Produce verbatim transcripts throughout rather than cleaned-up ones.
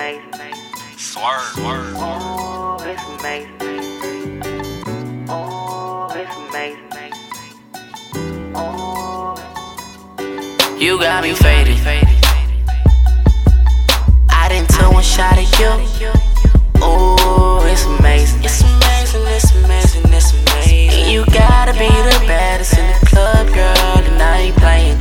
amazing. Swerve, swerve. Oh, it's amazing. Oh, it's amazing. Oh, You got me faded. I didn't took one shot at you. Oh, it's amazing. It's amazing, it's amazing, it's amazing. And you gotta be the baddest in the club, girl, and I ain't playing.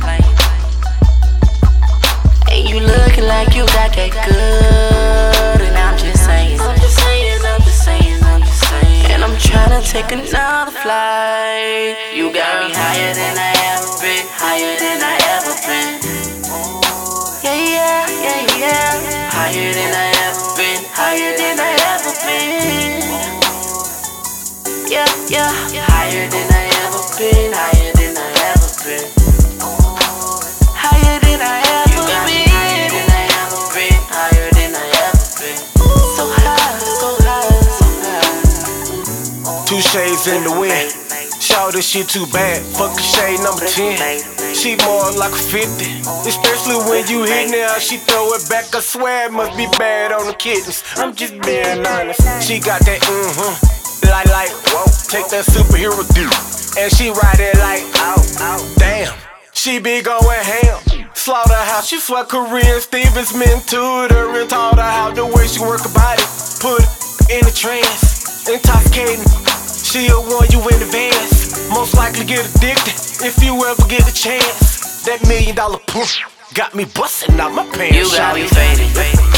And you looking like you got that good, and I'm just saying, I'm just saying, I'm just saying, I'm just saying. And I'm tryna take another flight. You got me higher than I ever been, higher than I ever been. Yeah, yeah, yeah, yeah. Higher than I ever been, higher than I ever been. Yeah, yeah, higher than I ever been, higher than I ever been. Higher than I ever been, higher than I ever been, higher than I ever been. So high, so high, so high. Two shades in the wind. Shout this shit too bad. Fuck the shade number ten. She more like a fifty. Especially when you hit now, she throw it back. I swear it must be bad on the kittens. I'm just being honest. She got that mm-hmm. Like, like, whoa. Take that superhero dude. And she ride it like, out, out. Damn. She be going ham. Slaughterhouse. She swear Korean Stevens mentored her and taught her how the way she work her body. Put it in a trance. Intoxicating. She'll warn you in advance. Most likely get addicted if you ever get a chance. That million dollar push got me busting out my pants. You got me faded.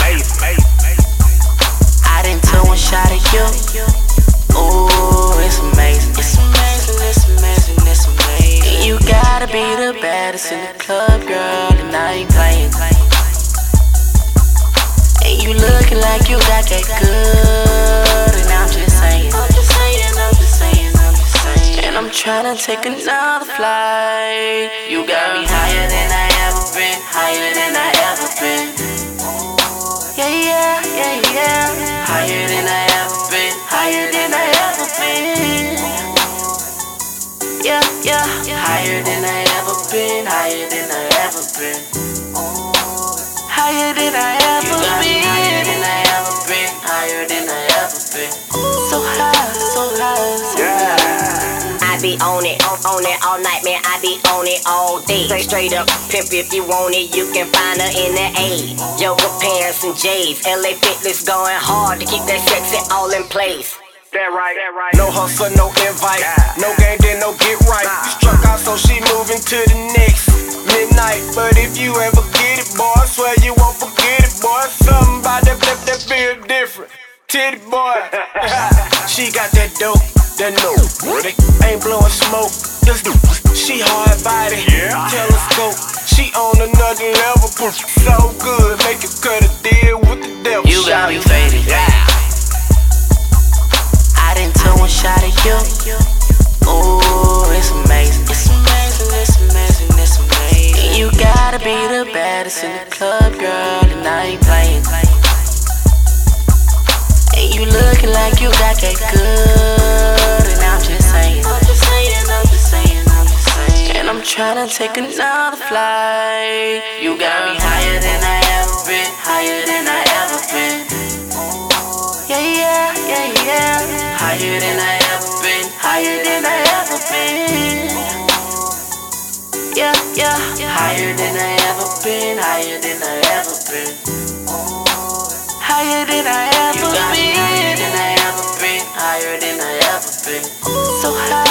I didn't took one shot at you. Oh, it's amazing. It's amazing, it's amazing, it's amazing. And you gotta be the baddest in the club, girl, and I ain't playing. And you looking like you got that good, and I'm just saying, I'm just saying, I'm just saying, I'm just saying. And I'm tryna take another flight. You got me higher than I ever been, higher than I ever been. Yeah, yeah, yeah, yeah. Higher than I ever been, higher than I ever been. Yeah, yeah, higher than I ever been, higher than I ever been. Higher than I ever been, higher than I ever been, higher than I ever been. So high, so high, so high. I be on it, on, on it all night, man. I be on it all day. Straight, straight up pimp, if you want it, you can find her in the A. Yoga pants and J's. L A Fitness going hard to keep that sexy all in place. That right, that right. No hustle, no invite. No game, then no get right. Struck out, so she moving to the next midnight. But if you ever get it, boy, I swear you won't forget it, boy. Something about that, that, that feel different. Titty boy. She got that dope, that no. Ain't blowing smoke. Let's do. She hard body, yeah. Telescope. She on another level, so good, make it cut a deal with the devil. You got me faded. Yeah. I didn't took one shot at you. Oh, it's amazing. It's amazing, it's amazing, it's amazing. And you gotta be the baddest in the club, girl, and I ain't playing. And you looking like you got that good, and I'm just saying, I'm just saying, I'm just saying, I'm just saying. And I'm tryna take another flight. You got me higher than I ever been, higher than I ever been. Yeah, yeah, yeah, yeah. Higher than I ever been, higher than I ever been. Yeah, yeah, higher than I ever been, higher than I ever been. Higher than I ever been, higher than I ever been, higher than I ever been. So high.